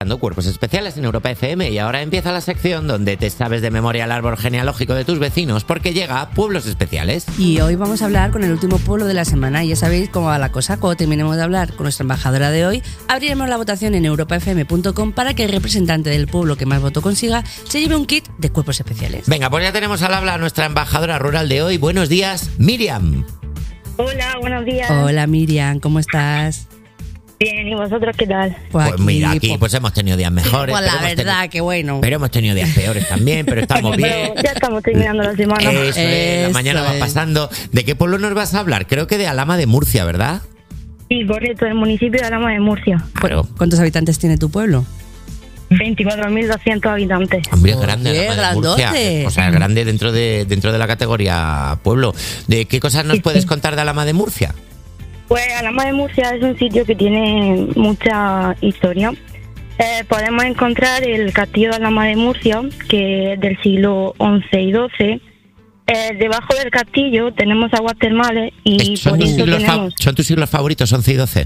Cuerpos Especiales en Europa FM y ahora empieza la sección donde te sabes de memoria el árbol genealógico de tus vecinos porque llega Pueblos Especiales. Y hoy vamos a hablar con el último pueblo de la semana y ya sabéis cómo va la cosa. Cuando terminemos de hablar con nuestra embajadora de hoy, abriremos la votación en europafm.com para que el representante del pueblo que más voto consiga se lleve un kit de Cuerpos Especiales. Venga, pues ya tenemos al habla a nuestra embajadora rural de hoy. Buenos días, Miriam. Hola, buenos días. Hola Miriam, ¿cómo estás? Bien, ¿y vosotros qué tal? Pues mira, aquí pues hemos tenido días mejores. Pues la verdad, que bueno. Pero hemos tenido días peores también, pero estamos bien. Pero ya estamos terminando la semana. Eso es, la mañana va pasando. ¿De qué pueblo nos vas a hablar? Creo que de Alhama de Murcia, ¿verdad? Sí, correcto, del municipio de Alhama de Murcia. Claro. ¿Cuántos habitantes tiene tu pueblo? 24.200 habitantes. Hombre, es grande, Oye, Alhama de Murcia. grandote. O sea, grande dentro de la categoría pueblo. ¿De qué cosas nos puedes contar de Alhama de Murcia? Pues Alhama de Murcia es un sitio que tiene mucha historia. Podemos encontrar el castillo de Alhama de Murcia, que es del siglo XI y XII. Debajo del castillo tenemos aguas termales y ¿Son por tus, eso siglos tenemos... ¿Son tus siglos favoritos, 11 y 12?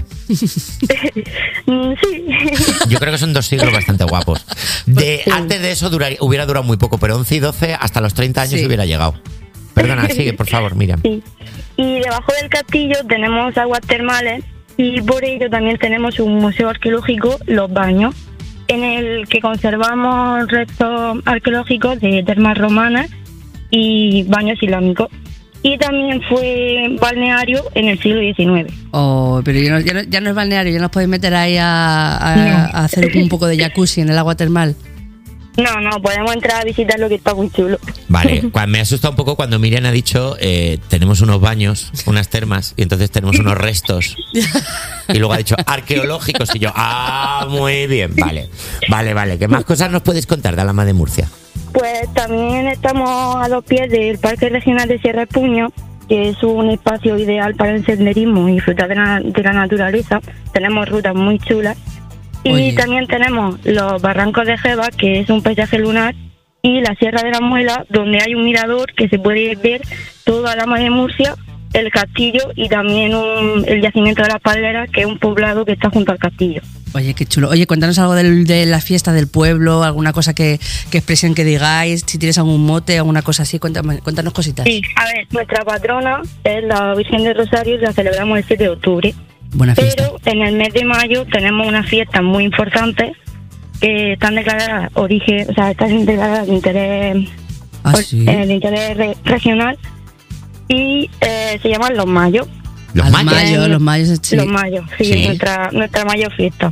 Sí. Yo creo que son dos siglos bastante guapos. Antes de eso hubiera durado muy poco, pero 11 y 12 hasta los 30 años hubiera llegado. Perdona, sigue, por favor, Miriam. Sí. Y debajo del castillo tenemos aguas termales y por ello también tenemos un museo arqueológico, Los Baños, en el que conservamos restos arqueológicos de termas romanas y baños islámicos. Y también fue balneario en el siglo XIX. Oh, pero ya no es balneario, ya nos podéis meter ahí a hacer un poco de jacuzzi en el agua termal. No, podemos entrar a visitar lo que está muy chulo. Vale, me asusta un poco cuando Miriam ha dicho tenemos unos baños, unas termas y entonces tenemos unos restos y luego ha dicho arqueológicos y yo, muy bien, vale. ¿Qué más cosas nos puedes contar de Alhama de Murcia? Pues también estamos a los pies del Parque Regional de Sierra de Puño, que es un espacio ideal para el senderismo y disfrutar de la naturaleza. Tenemos rutas muy chulas. Y Oye. también tenemos los Barrancos de Jeva, que es un paisaje lunar, y la Sierra de la Muela, donde hay un mirador que se puede ver toda Alhama de Murcia, el castillo y también el yacimiento de las Palmeras, que es un poblado que está junto al castillo. Oye, qué chulo. Oye, cuéntanos algo de la fiesta del pueblo, alguna cosa que expresión que digáis, si tienes algún mote, alguna cosa así, cuéntanos cositas. Sí, a ver, nuestra patrona es la Virgen del Rosario y la celebramos el 7 de octubre. Buena fiesta. Pero en el mes de mayo tenemos unas fiestas muy importantes que están declaradas están declaradas de interés, Sí. de interés regional y se llaman los mayos. ¿Los mayos? Los mayos, sí. Los mayos, Sí. nuestra mayor fiesta.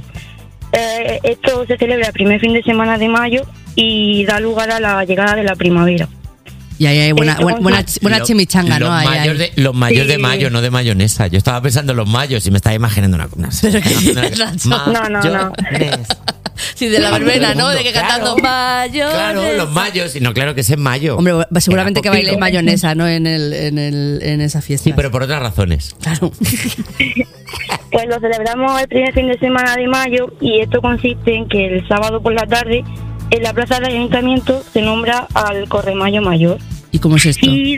Esto se celebra el primer fin de semana de mayo y da lugar a la llegada de la primavera. Y ahí hay buena chimichanga, ¿no? Los mayos Sí. de mayo, no de mayonesa. Yo estaba pensando en los mayos y me estaba imaginando una Pero que tienes razón. No. Sí, de la verbena, ¿no? De que Claro. cantando mayonesa. Claro, los mayos. Y no, claro que es en mayo. Hombre, seguramente que Era baile mayonesa, ¿no? En esa fiesta. Sí, pero por otras razones. Claro. Pues lo celebramos el primer fin de semana de mayo y esto consiste en que el sábado por la tarde en la plaza del ayuntamiento se nombra al Corremayo Mayor. ¿Y cómo es esto? Y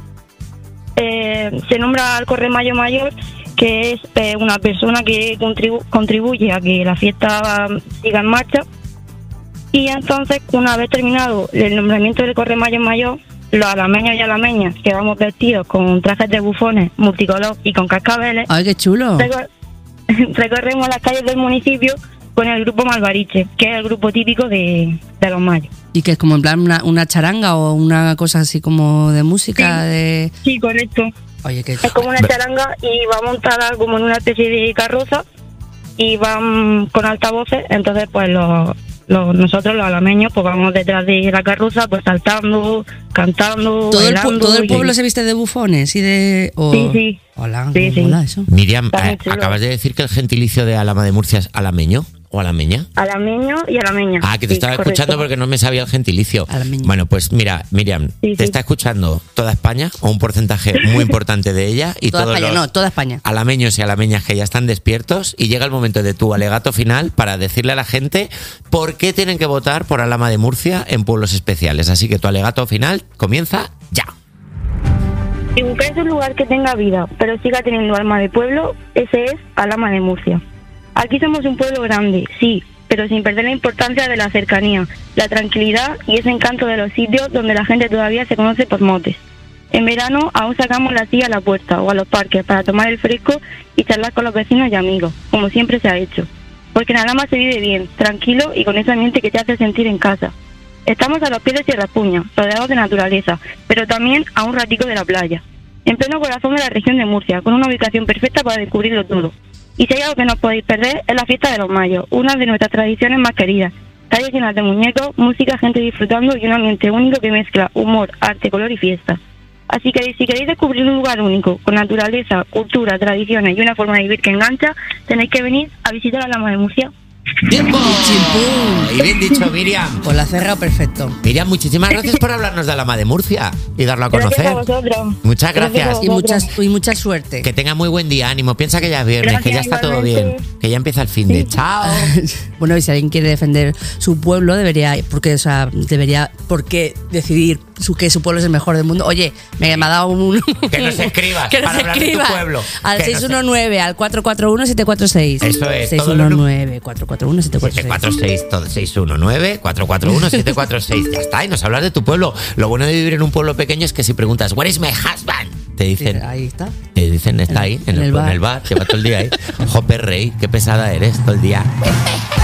se nombra al Corremayo Mayor, que es una persona que contribuye a que la fiesta siga en marcha. Y entonces, una vez terminado el nombramiento del Corremayo Mayor, los alameños y alameñas, que vamos vestidos con trajes de bufones multicolor y con cascabeles, ¡Ay, qué chulo! recorremos las calles del municipio con el grupo Malvariche, que es el grupo típico de los mayos. ¿Y que es como en plan una charanga o una cosa así como de música? Sí. Sí, correcto. Oye, qué Es como una charanga y va montada como en una especie de carroza y van con altavoces, entonces pues nosotros los alameños pues vamos detrás de la carroza pues saltando, cantando, bailando. ¿Todo el pueblo se viste de bufones y de...? Sí. Hola, Sí, sí. mola eso. Miriam, Está muy chulo. acabas de decir que el gentilicio de Alhama de Murcia es alameño o alameña. Alameño y alameña. Que te estaba escuchando porque no me sabía el gentilicio. Alameño. Bueno, pues mira, Miriam, Sí. te está escuchando toda España, o un porcentaje muy importante de ella, y Toda todos España, los no, toda España. alameños y alameñas que ya están despiertos, y llega el momento de tu alegato final para decirle a la gente por qué tienen que votar por Alhama de Murcia en pueblos especiales. Así que tu alegato final comienza ya. Si buscáis un lugar que tenga vida, pero siga teniendo alma de pueblo, ese es Alhama de Murcia. Aquí somos un pueblo grande, sí, pero sin perder la importancia de la cercanía, la tranquilidad y ese encanto de los sitios donde la gente todavía se conoce por motes. En verano aún sacamos la silla a la puerta o a los parques para tomar el fresco y charlar con los vecinos y amigos, como siempre se ha hecho. Porque en Alhama se vive bien, tranquilo y con ese ambiente que te hace sentir en casa. Estamos a los pies de Sierra Puña, rodeados de naturaleza, pero también a un ratico de la playa. En pleno corazón de la región de Murcia, con una ubicación perfecta para descubrirlo todo. Y si hay algo que no podéis perder es la fiesta de los Mayos, una de nuestras tradiciones más queridas. Calles llenas de muñecos, música, gente disfrutando y un ambiente único que mezcla humor, arte, color y fiesta. Así que si queréis descubrir un lugar único, con naturaleza, cultura, tradiciones y una forma de vivir que engancha, tenéis que venir a visitar Alhama de Murcia. ¡Tiempo! Y bien dicho, Miriam. Pues la ha cerrado perfecto. Miriam, muchísimas gracias por hablarnos de Alhama de Murcia y darlo a conocer. Gracias a vosotros. Muchas gracias. Y mucha suerte. Que tenga muy buen día, ánimo. Piensa que ya es viernes, Gracias, que ya está todo igualmente. bien, que ya empieza el fin de. ¡Chao! Bueno, y si alguien quiere defender su pueblo, debería decidir que su pueblo es el mejor del mundo. Oye, me ha dado un... Que nos escribas que nos para hablar de tu escribas pueblo. al Que nos- 619, al 441-746. Eso es, 619-441-746. 619-441-746. Ya está, y nos hablas de tu pueblo. Lo bueno de vivir en un pueblo pequeño es que si preguntas, ¿Where is my husband? Te dicen, Ahí está. está ahí, en el bar, lleva todo el día ahí. Jope, rey, qué pesada eres todo el día.